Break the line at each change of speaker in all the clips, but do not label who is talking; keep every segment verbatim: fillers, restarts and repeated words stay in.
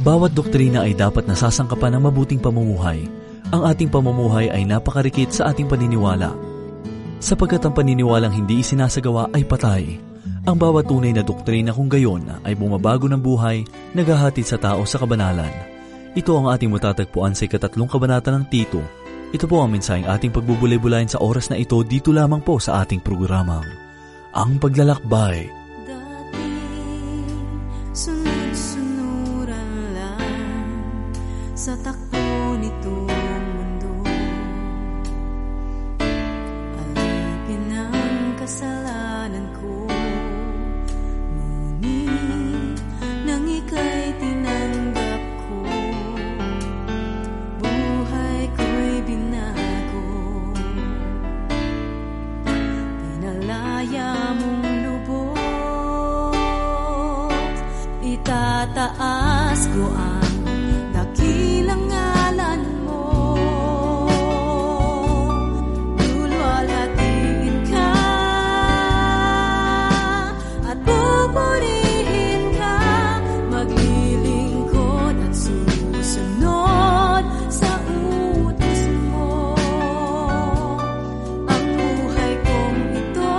Bawat doktrina ay dapat nasasangkapan ng mabuting pamumuhay. Ang ating pamumuhay ay napakarikit sa ating paniniwala. Sapagkat ang paniniwalang hindi isinasagawa ay patay. Ang bawat tunay na doktrina kung gayon ay bumabago ng buhay, naghahatid sa tao sa kabanalan. Ito ang ating matatagpuan sa ikatatlong kabanata ng Tito. Ito po ang mensaheng ating pagbubulay-bulayan sa oras na ito dito lamang po sa ating programang Ang Paglalakbay.
Dati, sunod-sunuran lang sa takbo nitong mundo. Alipin ang kasalanan ko, ngunit nang ika'y tinanggap ko, buhay ko'y binago. Pinalaya mong lubos, itataas ko ang dakilang ngalan mo. Luluwalhatiin ka at pupurihin ka, maglilingkod at susunod sa utos mo. Ang buhay kong ito,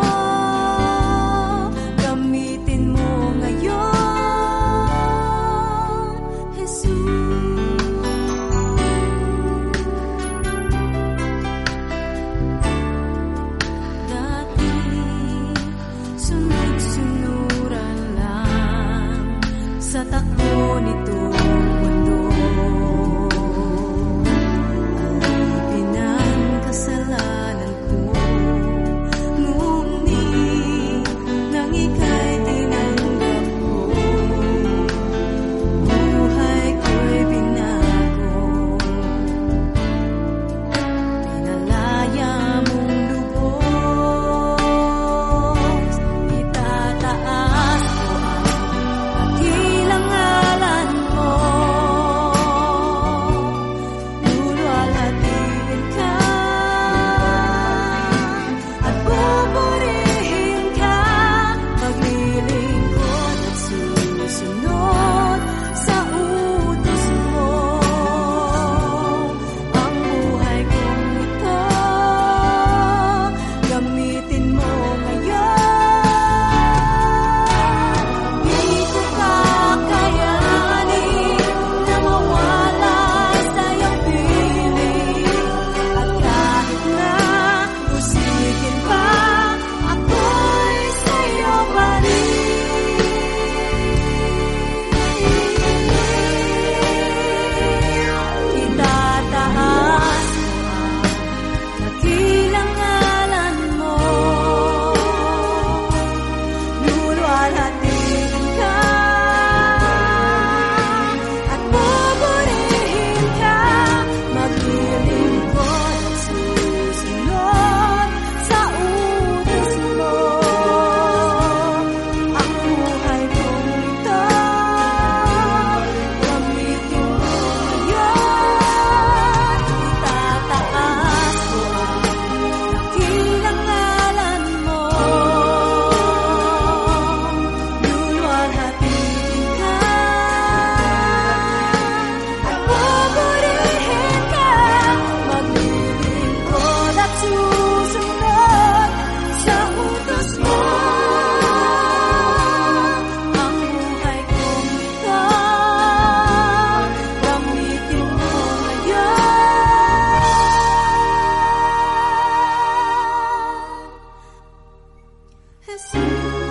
gamitin mo ngayon, Jesus. Dati, sunod-sunuran lang sa takbo nitong mundo. Alipin ang kasalanan ko, ngunit nang ika'y tinanggap ko, buhay ko'y binago. Pinalaya mong lubos, itataas ko ang dakilang ngalan mo. Luluwalhatiin ka at pupurihin ka, maglilingkod at susunod sa utos mo. Ang buhay kong ito, gamitin mo ngayon. Di ko kakayanin na mawala sa iyong piling, at kahit na pusikin pa, ako'y sa iyo pa rin. Itataas ang dakilang ngalan mo. Luluwalhatiin ka at pupurihin ka, maglilingkod at susunod sa utos mo. Ang buhay kong ito, gamitin mo ngayon. Itataas ko ang dakilang ngalan mo. Luluwalhatiin ka at pupurihin ka, maglilingkod at susunod sa utos mo. Ang buhay kong ito, gamitin mo ngayon, Jesus.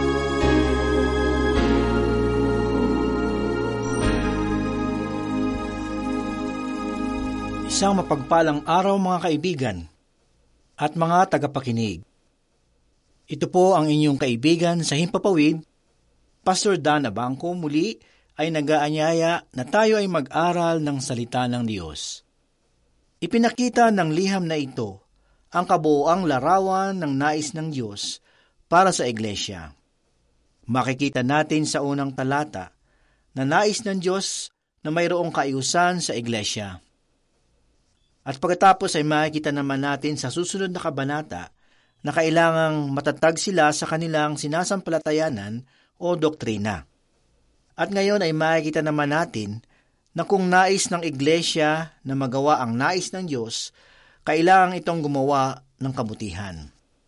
Isang mapagpalang araw mga kaibigan at mga tagapakinig. Ito po ang inyong kaibigan sa Himpapawid, Pastor Dan Abangco, muli ay nag-aanyaya na tayo ay mag-aral ng salita ng Diyos. Ipinakita ng liham na ito ang kabuoang larawan ng nais ng Diyos para sa iglesia. Makikita natin sa unang talata na nais ng Diyos na mayroong kaayusan sa iglesia. At pagkatapos ay makikita naman natin sa susunod na kabanata na kailangang matatag sila sa kanilang sinasampalatayanan o doktrina. At ngayon ay makikita naman natin na kung nais ng iglesia na magawa ang nais ng Diyos, kailangan itong gumawa ng kabutihan.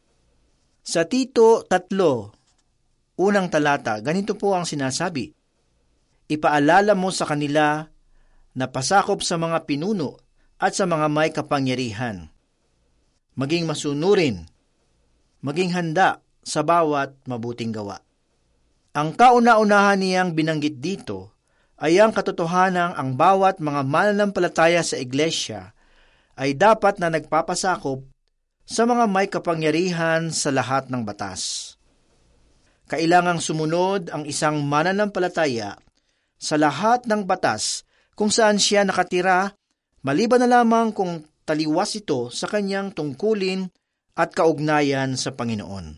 Sa Tito three, unang talata, ganito po ang sinasabi, ipaalala mo sa kanila na pasakop sa mga pinuno at sa mga may kapangyarihan. Maging masunurin, maging handa sa bawat mabuting gawa. Ang kauna-unahan niyang binanggit dito ay ang katotohanang ang bawat mga mananampalataya sa iglesia ay dapat na nagpapasakop sa mga may kapangyarihan sa lahat ng batas. Kailangang sumunod ang isang mananampalataya sa lahat ng batas kung saan siya nakatira, maliban na lamang kung taliwas ito sa kanyang tungkulin at kaugnayan sa Panginoon.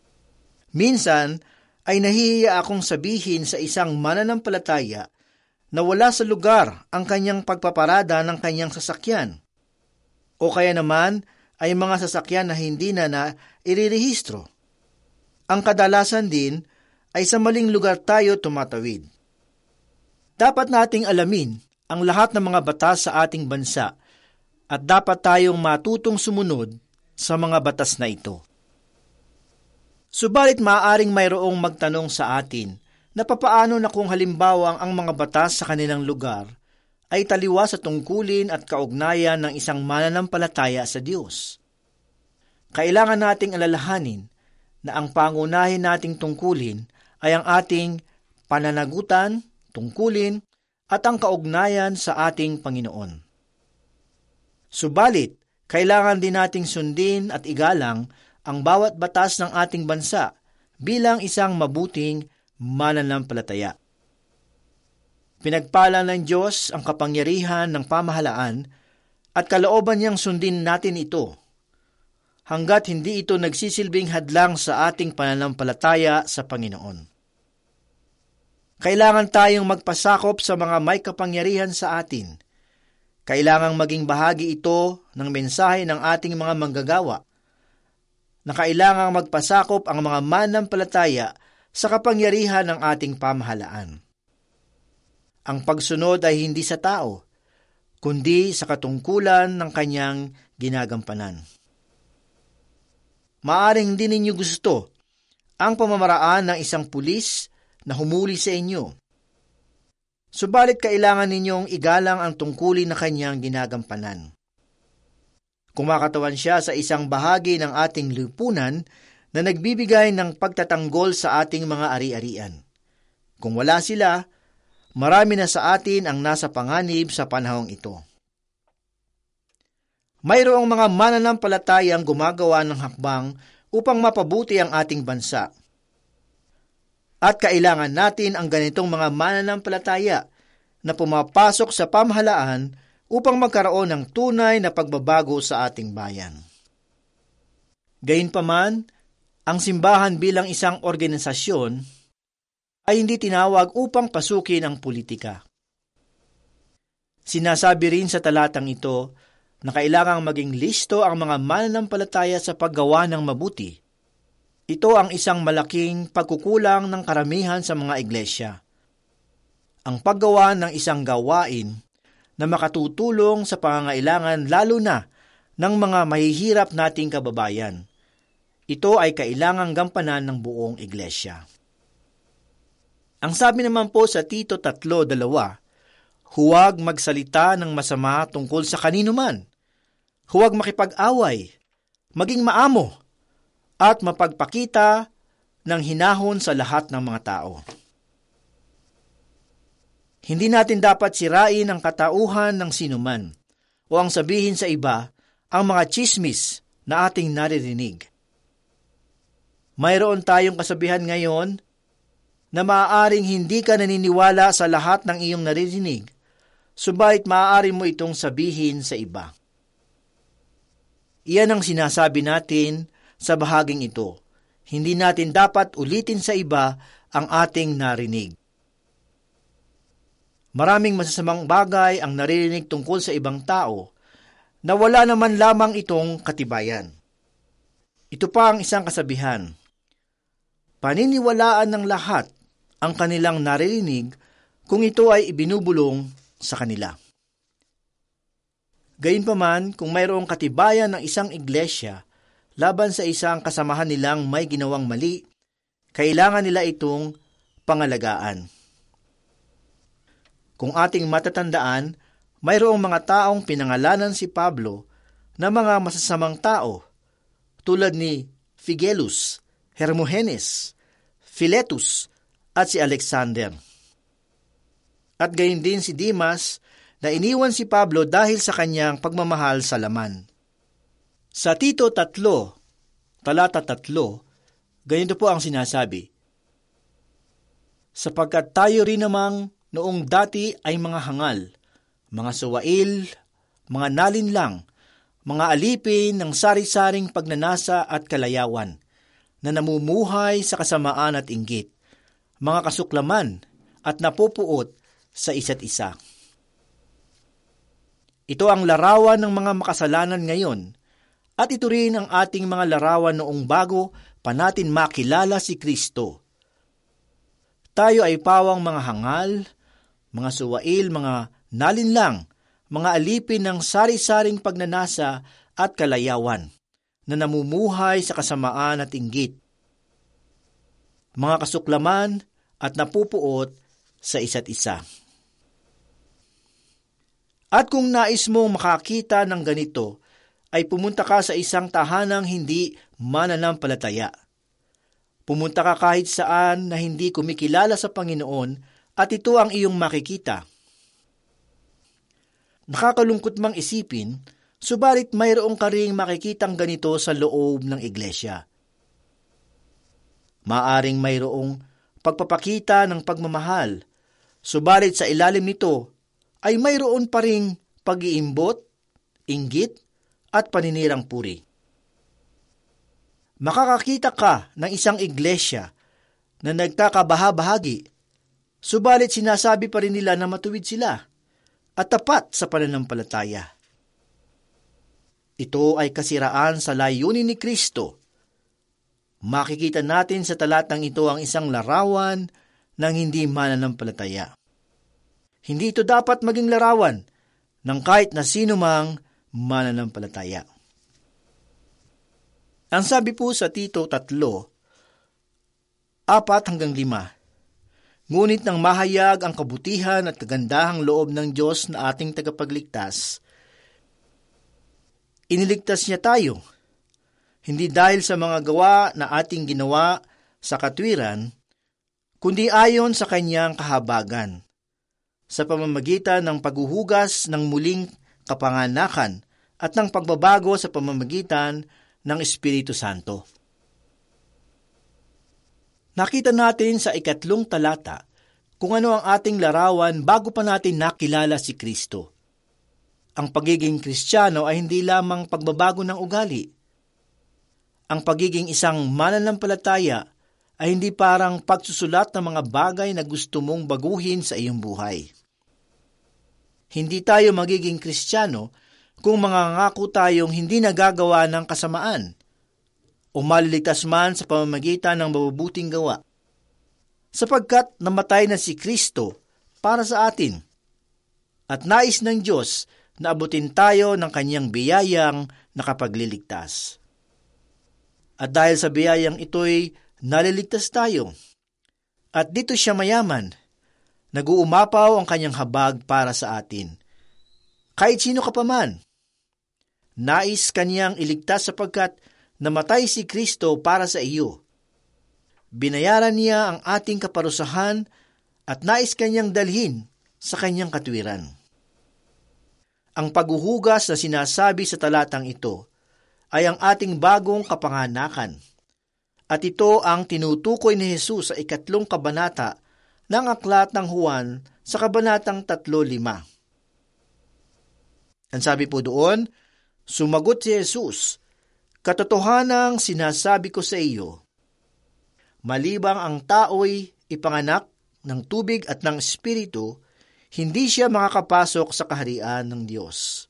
Minsan ay nahihiya akong sabihin sa isang mananampalataya na wala sa lugar ang kanyang pagpaparada ng kanyang sasakyan. O kaya naman ay mga sasakyan na hindi na na irirehistro. Ang kadalasan din ay sa maling lugar tayo tumatawid. Dapat nating alamin ang lahat ng mga batas sa ating bansa at dapat tayong matutong sumunod sa mga batas na ito. Subalit maaaring mayroong magtanong sa atin na papaano na kung halimbawa ang mga batas sa kanilang lugar ay taliwas sa tungkulin at kaugnayan ng isang mananampalataya sa Diyos. Kailangan nating alalahanin na ang pangunahin nating tungkulin ay ang ating pananagutan, tungkulin, at ang kaugnayan sa ating Panginoon. Subalit, kailangan din nating sundin at igalang ang bawat batas ng ating bansa bilang isang mabuting mananampalataya. Pinagpala ng Diyos ang kapangyarihan ng pamahalaan at kalooban niyang sundin natin ito hanggat hindi ito nagsisilbing hadlang sa ating pananampalataya sa Panginoon. Kailangan tayong magpasakop sa mga may kapangyarihan sa atin. Kailangang maging bahagi ito ng mensahe ng ating mga manggagawa na kailangang magpasakop ang mga mananampalataya sa kapangyarihan ng ating pamahalaan. Ang pagsunod ay hindi sa tao, kundi sa katungkulan ng kanyang ginagampanan. Maaring din ninyo gusto ang pamamaraan ng isang pulis na humuli sa inyo. Subalit kailangan ninyong igalang ang tungkulin na kanyang ginagampanan. Kumakatawan siya sa isang bahagi ng ating lipunan na nagbibigay ng pagtatanggol sa ating mga ari-arian. Kung wala sila, marami na sa atin ang nasa panganib sa panahong ito. Mayroong mga mananampalatayang gumagawa ng hakbang upang mapabuti ang ating bansa. At kailangan natin ang ganitong mga mananampalataya na pumapasok sa pamahalaan upang magkaroon ng tunay na pagbabago sa ating bayan. Gayunpaman, ang simbahan bilang isang organisasyon ay hindi tinawag upang pasukin ang politika. Sinasabi rin sa talatang ito na kailangang maging listo ang mga mananampalataya sa paggawa ng mabuti. Ito ang isang malaking pagkukulang ng karamihan sa mga iglesia. Ang paggawa ng isang gawain na makatutulong sa pangangailangan lalo na ng mga mahihirap nating kababayan. Ito ay kailangang gampanan ng buong iglesia. Ang sabi naman po sa Tito three two, huwag magsalita ng masama tungkol sa kanino man. Huwag makipag-away, maging maamo, at mapagpakita ng hinahon sa lahat ng mga tao. Hindi natin dapat sirain ang katauhan ng sinuman o ang sabihin sa iba ang mga tsismis na ating naririnig. Mayroon tayong kasabihan ngayon na maaaring hindi ka naniniwala sa lahat ng iyong naririnig, subalit maaari mo itong sabihin sa iba. Iyan ang sinasabi natin sa bahaging ito. Hindi natin dapat ulitin sa iba ang ating narinig. Maraming masasamang bagay ang naririnig tungkol sa ibang tao na wala naman lamang itong katibayan. Ito pa ang isang kasabihan. Paniniwalaan ng lahat ang kanilang naririnig kung ito ay ibinubulong sa kanila. Gayunpaman, kung mayroong katibayan ng isang iglesia laban sa isang kasamahan nilang may ginawang mali, kailangan nila itong pangalagaan. Kung ating matatandaan, mayroong mga taong pinangalanan si Pablo na mga masasamang tao tulad ni Phygellus, Hermogenes, Philetus at si Alexander. At gayon din si Dimas na iniwan si Pablo dahil sa kanyang pagmamahal sa laman. Sa Tito tatlo, talata tatlo, ganito po ang sinasabi, sapagkat tayo rin namang noong dati ay mga hangal, mga suwail, mga nalinlang, mga alipin ng sari-saring pagnanasa at kalayawan, na namumuhay sa kasamaan at inggit, mga kasuklaman at napupuot sa isa't isa. Ito ang larawan ng mga makasalanan ngayon, at ito rin ang ating mga larawan noong bago pa natin makilala si Kristo. Tayo ay pawang mga hangal, mga suwail, mga nalinlang, mga alipin ng sari-saring pagnanasa at kalayawan, na namumuhay sa kasamaan at inggit, mga kasuklaman at napupuot sa isa't isa. At kung nais mong makakita ng ganito, ay pumunta ka sa isang tahanang hindi mananampalataya. Pumunta ka kahit saan na hindi kumikilala sa Panginoon at ito ang iyong makikita. Nakakalungkot mang isipin, subalit mayroong ka ring makikitang ganito sa loob ng iglesia. Maaring mayroong pagpapakita ng pagmamahal, subalit sa ilalim nito ay mayroon pa ring pag-iimbot, inggit, at paninirang puri. Makakakita ka ng isang iglesia na nagkakabaha-bahagi, subalit sinasabi pa rin nila na matuwid sila at tapat sa pananampalataya. Ito ay kasiraan sa layunin ni Kristo. Makikita natin sa talatang ito ang isang larawan ng hindi mananampalataya. Hindi ito dapat maging larawan ng kahit na sino mang mananampalataya. Ang sabi po sa Tito tatlo, apat hanggang lima, ngunit nang mahayag ang kabutihan at kagandahang loob ng Diyos na ating tagapagligtas, iniligtas niya tayo, hindi dahil sa mga gawa na ating ginawa sa katwiran, kundi ayon sa kanyang kahabagan, sa pamamagitan ng paghuhugas ng muling kapanganakan at ng pagbabago sa pamamagitan ng Espiritu Santo. Nakita natin sa ikatlong talata kung ano ang ating larawan bago pa natin nakilala si Kristo. Ang pagiging Kristiyano ay hindi lamang pagbabago ng ugali. Ang pagiging isang mananampalataya ay hindi parang pagsusulat ng mga bagay na gusto mong baguhin sa iyong buhay. Hindi tayo magiging Kristiyano kung mangangako tayong hindi nagagawa ng kasamaan o maliligtas man sa pamamagitan ng mabubuting gawa, sapagkat namatay na si Kristo para sa atin at nais ng Diyos na abutin tayo ng kanyang biyayang nakapagliligtas. At dahil sa biyayang ito'y naliligtas tayo, at dito siya mayaman, nag-uumapaw ang kanyang habag para sa atin. Kahit sino ka pa man, nais kanyang iligtas sapagkat namatay si Kristo para sa iyo. Binayaran niya ang ating kaparusahan at nais kanyang dalhin sa kanyang katwiran. Ang paghuhugas na sinasabi sa talatang ito ay ang ating bagong kapanganakan. At ito ang tinutukoy ni Jesus sa ikatlong kabanata ng aklat ng Juan sa kabanatang tatlo lima. Ang sabi po doon, sumagot si Jesus, katotohanang sinasabi ko sa iyo, malibang ang tao'y ipanganak ng tubig at ng Espiritu, hindi siya makakapasok sa kaharian ng Diyos.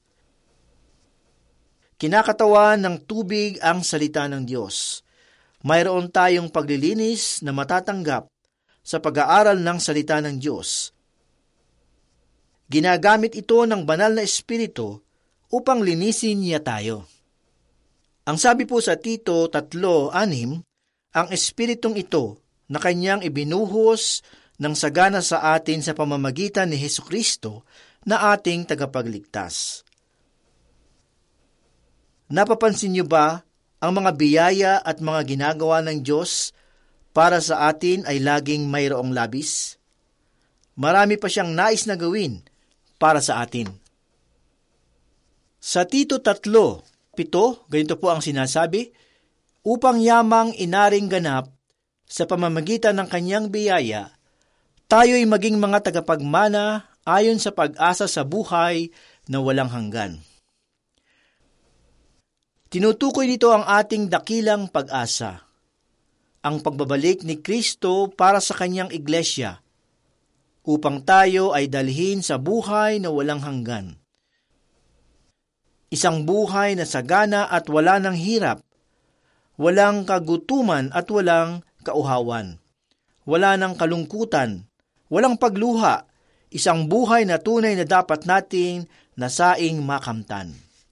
Kinakatawan ng tubig ang salita ng Diyos. Mayroon tayong paglilinis na matatanggap sa pag-aaral ng salita ng Diyos. Ginagamit ito ng banal na espiritu upang linisin niya tayo. Ang sabi po sa Tito three six, ang espiritong ito na kanyang ibinuhos ng sagana sa atin sa pamamagitan ni Hesukristo na ating tagapagligtas. Napapansin niyo ba ang mga biyaya at mga ginagawa ng Diyos para sa atin ay laging mayroong labis? Marami pa siyang nais na gawin para sa atin. Sa Tito three seven, ganito po ang sinasabi, upang yamang inaring ganap sa pamamagitan ng kanyang biyaya, tayo'y maging mga tagapagmana ayon sa pag-asa sa buhay na walang hanggan. Tinutukoy nito ang ating dakilang pag-asa, ang pagbabalik ni Kristo para sa kanyang iglesia, upang tayo ay dalhin sa buhay na walang hanggan. Isang buhay na sagana at wala ng hirap, walang kagutuman at walang kauhawan, wala ng kalungkutan, walang pagluha, isang buhay na tunay na dapat nating nasaing makamtan.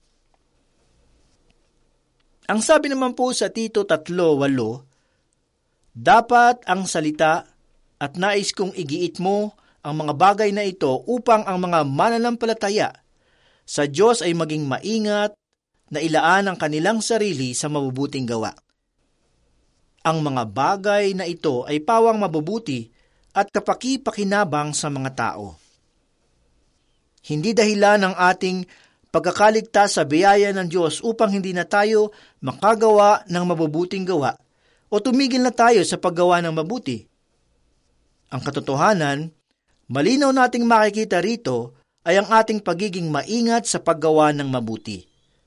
Ang sabi naman po sa Tito three eight, dapat ang salita at nais kong igiit mo ang mga bagay na ito upang ang mga mananampalataya sa Diyos ay maging maingat na ilaan ang kanilang sarili sa mabubuting gawa. Ang mga bagay na ito ay pawang mabubuti at kapaki-pakinabang sa mga tao. Hindi dahilan ng ating pagkakaligtas sa biyaya ng Diyos upang hindi na tayo makagawa ng mabubuting gawa o tumigil na tayo sa paggawa ng mabuti. Ang katotohanan, malinaw nating makikita rito ay ang ating pagiging maingat sa paggawa ng mabuti.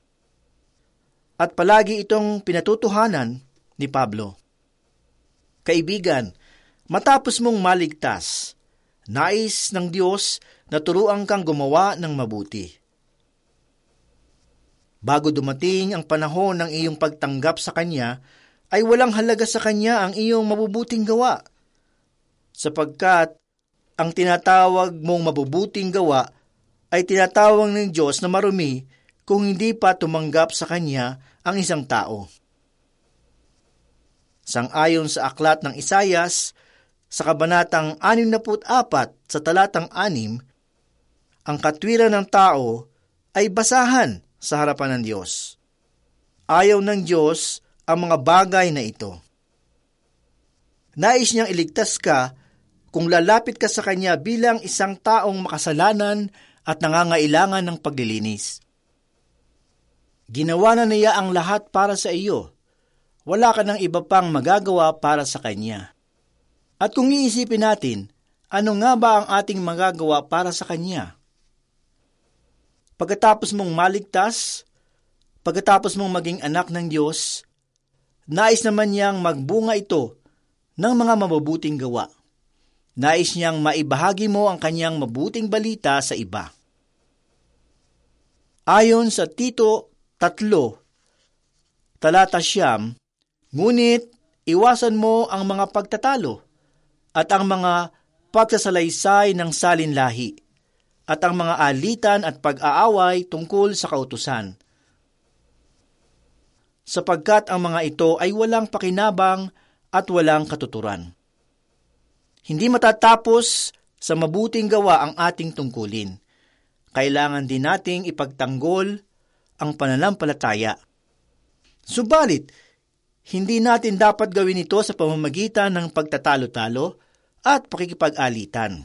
At palagi itong pinatutuhanan ni Pablo. Kaibigan, matapos mong maligtas, nais ng Diyos na turuan kang gumawa ng mabuti. Bago dumating ang panahon ng iyong pagtanggap sa Kanya, ay walang halaga sa Kanya ang iyong mabubuting gawa. Sapagkat ang tinatawag mong mabubuting gawa ay tinatawag ng Diyos na marumi kung hindi pa tumanggap sa Kanya ang isang tao. Sang-ayon sa aklat ng Isayas, sa kabanatang sixty-four sa talatang six, ang katwiran ng tao ay basahan sa harapan ng Diyos. Ayaw ng Diyos ang mga bagay na ito. Nais niyang iligtas ka kung lalapit ka sa Kanya bilang isang taong makasalanan at nangangailangan ng paglilinis. Ginawa na niya ang lahat para sa iyo. Wala ka ng iba pang magagawa para sa Kanya. At kung iisipin natin, ano nga ba ang ating magagawa para sa Kanya? Pagkatapos mong maligtas, pagkatapos mong maging anak ng Diyos, nais naman niyang magbunga ito ng mga mabubuting gawa. Nais niyang maibahagi mo ang Kanyang mabuting balita sa iba. Ayon sa Tito three, talata siyam, ngunit iwasan mo ang mga pagtatalo at ang mga pagsasalaysay ng salinlahi at ang mga alitan at pag-aaway tungkol sa kautusan. Sapagkat ang mga ito ay walang pakinabang at walang katuturan. Hindi matatapos sa mabuting gawa ang ating tungkulin. Kailangan din nating ipagtanggol ang pananampalataya. Subalit, hindi natin dapat gawin ito sa pamamagitan ng pagtatalo-talo at pakikipag-alitan.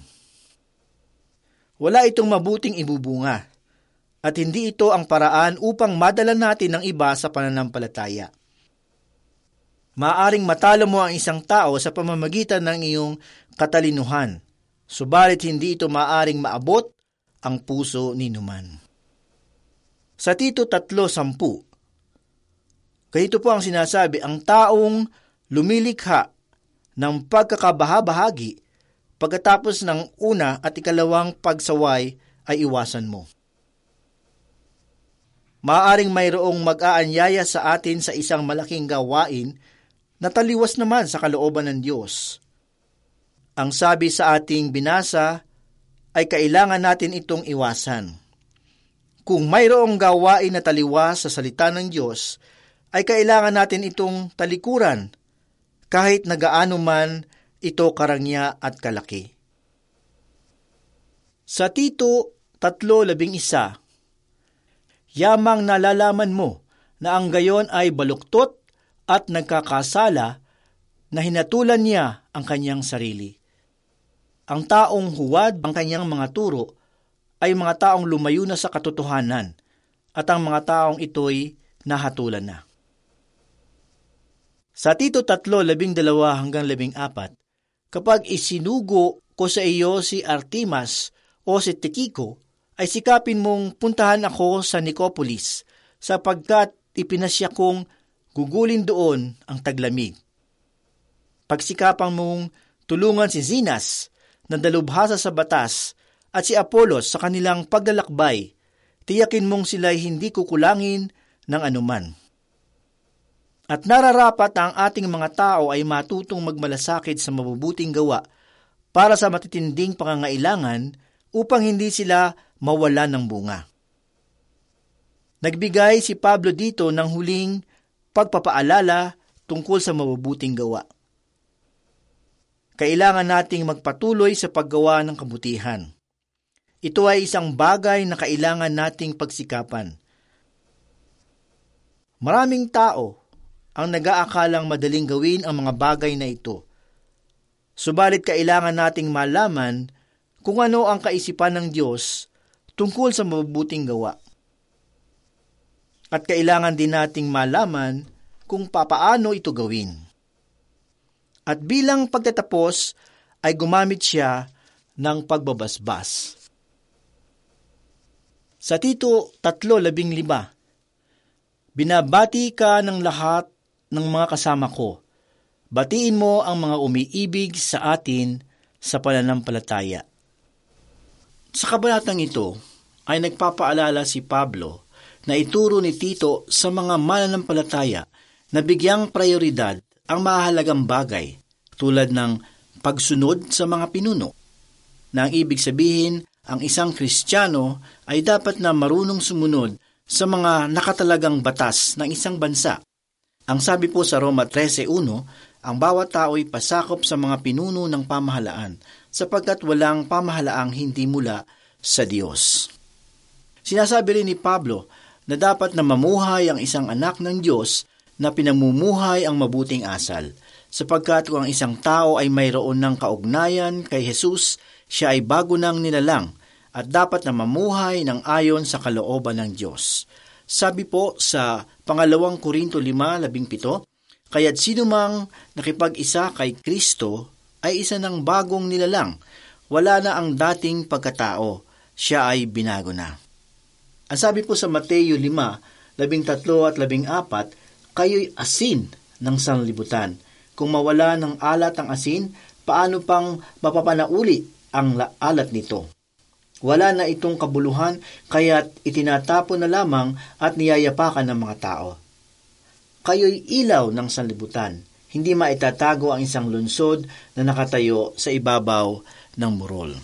Wala itong mabuting ibubunga, at hindi ito ang paraan upang madala natin ang iba sa pananampalataya. Maaring matalo mo ang isang tao sa pamamagitan ng iyong katalinuhan, subalit hindi ito maaring maabot ang puso ni numan. Sa Tito three ten, ganito po ang sinasabi, ang taong lumilikha ng pagkakabahabahagi pagkatapos ng una at ikalawang pagsaway ay iwasan mo. Maaring mayroong mag-aanyaya sa atin sa isang malaking gawain na taliwas naman sa kalooban ng Diyos. Ang sabi sa ating binasa ay kailangan natin itong iwasan. Kung mayroong gawain na taliwas sa salita ng Diyos, ay kailangan natin itong talikuran, kahit na gaano man ito karangya at kalaki. Sa Tito tatlo labing isa, yamang nalalaman mo na ang gayon ay baluktot at nagkakasala na hinatulan niya ang kanyang sarili. Ang taong huwad ang kanyang mga turo ay mga taong lumayo na sa katotohanan at ang mga taong ito'y nahatulan na. Sa Tito tatlo labing dalawa hanggang labing apat, kapag isinugo ko sa iyo si Artemas o si Tikiko, ay sikapin mong puntahan ako sa Nicopolis sapagkat ipinasya kong gugulin doon ang taglamig. Pagsikapang mong tulungan si Zenas na dalubhasa sa batas at si Apolos sa kanilang paglalakbay, tiyakin mong sila'y hindi kukulangin ng anuman. At nararapat ang ating mga tao ay matutong magmalasakit sa mabubuting gawa para sa matitinding pangangailangan upang hindi sila mawala ng bunga. Nagbigay si Pablo dito ng huling pagpapaalala tungkol sa mabubuting gawa. Kailangan nating magpatuloy sa paggawa ng kabutihan. Ito ay isang bagay na kailangan nating pagsikapan. Maraming tao ang nag-aakalang madaling gawin ang mga bagay na ito. Subalit kailangan nating malaman kung ano ang kaisipan ng Diyos tungkol sa mabubuting gawa. At kailangan din nating malaman kung papaano ito gawin. At bilang pagtatapos ay gumamit siya ng pagbabasbas. Sa Tito tatlo labing lima, binabati ka ng lahat ng mga kasama ko. Batiin mo ang mga umiibig sa atin sa pananampalataya. Sa kabanatang ito ay nagpapaalala si Pablo na ituro ni Tito sa mga mananampalataya na bigyang prioridad ang mahalagang bagay tulad ng pagsunod sa mga pinuno, na ang ibig sabihin ang isang Kristiyano ay dapat na marunong sumunod sa mga nakatalagang batas ng isang bansa. Ang sabi po sa Roma thirteen one, ang bawat tao ay pasakop sa mga pinuno ng pamahalaan sapagkat walang pamahalaang hindi mula sa Diyos. Sinasabi rin ni Pablo na dapat na mamuhay ang isang anak ng Diyos na pinamumuhay ang mabuting asal, sapagkat kung ang isang tao ay mayroon ng kaugnayan kay Jesus, siya ay bago nang nilalang at dapat na mamuhay ng ayon sa kalooban ng Diyos. Sabi po sa pangalawang Korinto five seventeen, kaya't sinumang nakipag-isa kay Kristo ay isa ng bagong nilalang, wala na ang dating pagkatao, siya ay binago na. Ang sabi po sa Mateo five thirteen at fourteen, kayo'y asin ng sanlibutan. Kung mawala ng alat ang asin, paano pang mapapanauli ang alat nito? Wala na itong kabuluhan, kaya't itinatapon na lamang at niyayapakan ng mga tao. Kayo'y ilaw ng sanlibutan. Hindi maitatago ang isang lungsod na nakatayo sa ibabaw ng burol.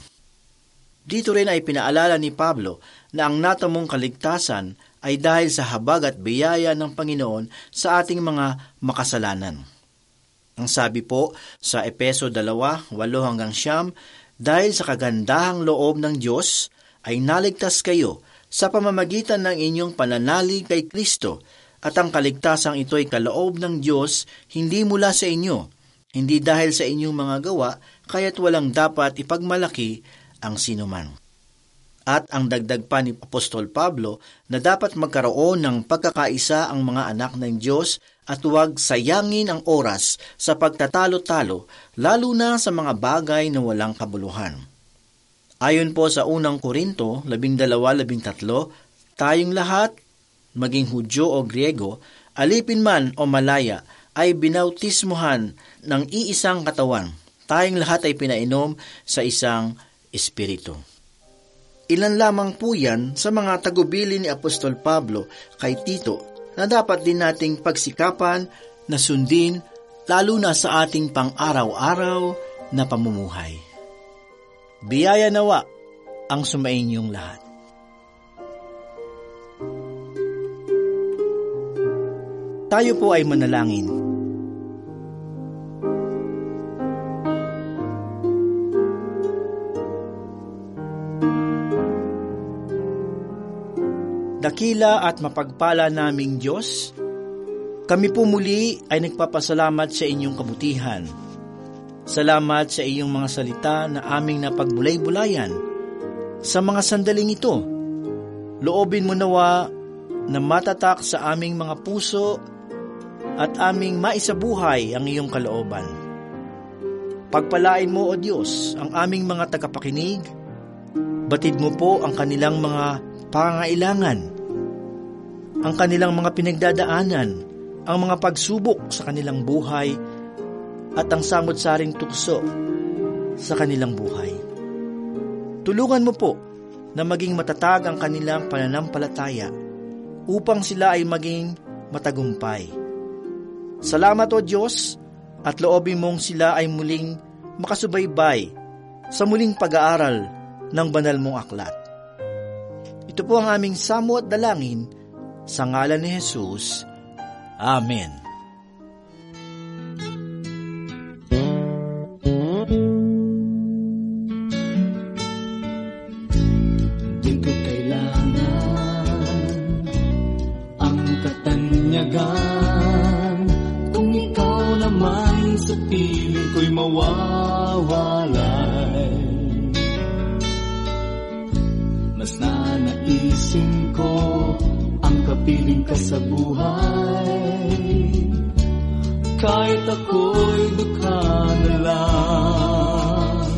Dito rin ay pinaalala ni Pablo na ang natamong kaligtasan ay dahil sa habag at biyaya ng Panginoon sa ating mga makasalanan. Ang sabi po sa Epeso two, eight hanggang nine, dahil sa kagandahang loob ng Diyos ay naligtas kayo sa pamamagitan ng inyong pananalig kay Kristo, at ang kaligtasang ito ay kaloob ng Diyos, hindi mula sa inyo, hindi dahil sa inyong mga gawa, kaya't walang dapat ipagmalaki ang sinuman. At ang dagdag pa ni Apostol Pablo na dapat magkaroon ng pagkakaisa ang mga anak ng Diyos at huwag sayangin ang oras sa pagtatalo-talo, lalo na sa mga bagay na walang kabuluhan. Ayon po sa unang Korinto twelve thirteen, tayong lahat, maging Hudyo o Griego, alipin man o malaya, ay binautismuhan ng iisang katawan. Tayong lahat ay pinainom sa isang espiritu. Ilan lamang po yan sa mga tagubili ni Apostol Pablo kay Tito na dapat din nating pagsikapan na sundin lalo na sa ating pang-araw-araw na pamumuhay. Biyaya nawa ang sumainyong lahat. Tayo po ay manalangin. Dakila at mapagpala naming Diyos, kami po muli ay nagpapasalamat sa inyong kabutihan. Salamat sa iyong mga salita na aming napagbulay-bulayan. Sa mga sandaling ito, loobin mo nawa na matatak sa aming mga puso at aming maisabuhay ang iyong kalooban. Pagpalain mo, O Diyos, ang aming mga tagapakinig. Batid mo po ang kanilang mga pangangailangan, ang kanilang mga pinagdadaanan, ang mga pagsubok sa kanilang buhay, at ang samot-saring tukso sa kanilang buhay. Tulungan mo po na maging matatag ang kanilang pananampalataya upang sila ay maging matagumpay. Salamat, O Diyos, at loobin mong sila ay muling makasubaybay sa muling pag-aaral ng banal mong aklat. Ito po ang aming samo at dalangin sa ngalan ni Jesus. Amen.
Di ko kailangan ang katanyagan, kung ikaw naman sa piling ko'y mawawalay. Mas nanaisin ko ang kapiling ka sa buhay, kahit ako'y dukha na lang.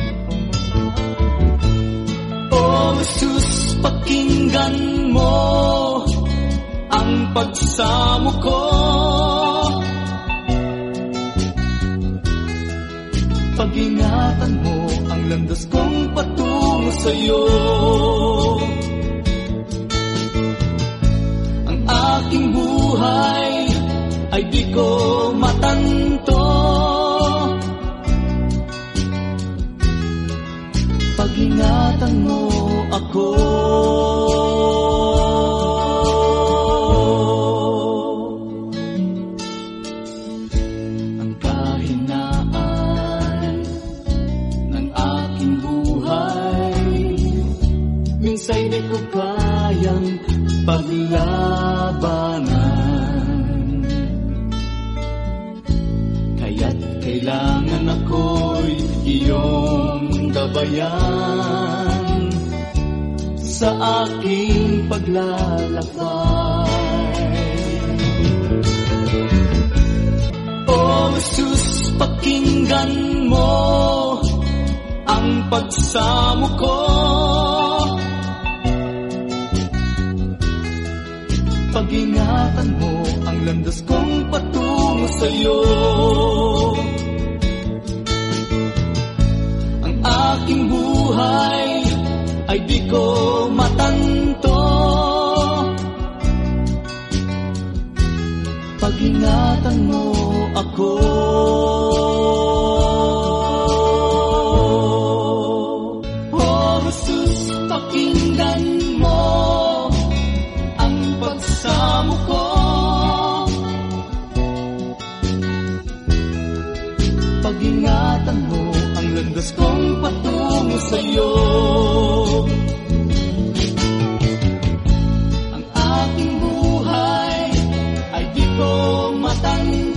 O Jesus, pakinggan mo ang pagsamo ko. Pag-ingatan mo ang landas kong patungo sa'yo. Ang aking buhay ay di ko matanto. Pag-ingatan mo ako. Ang kahinaan ng aking buhay minsay di ko kayang paglabanan, kaya't kailangan ako'y iyong gabayan sa aking paglalakbay. O Jesus, pakinggan mo ang pagsamo ko. Pag-ingatan mo ang landas kong patungo sa'yo. Ang aking buhay ay di ko matanto. Pag-ingatan mo ako. Oh Jesus, pakinggan mo ang pagsamo ko. Pag-ingatan mo ang landas kong patungo sa'yo. Ang aking buhay ay di ko matanto.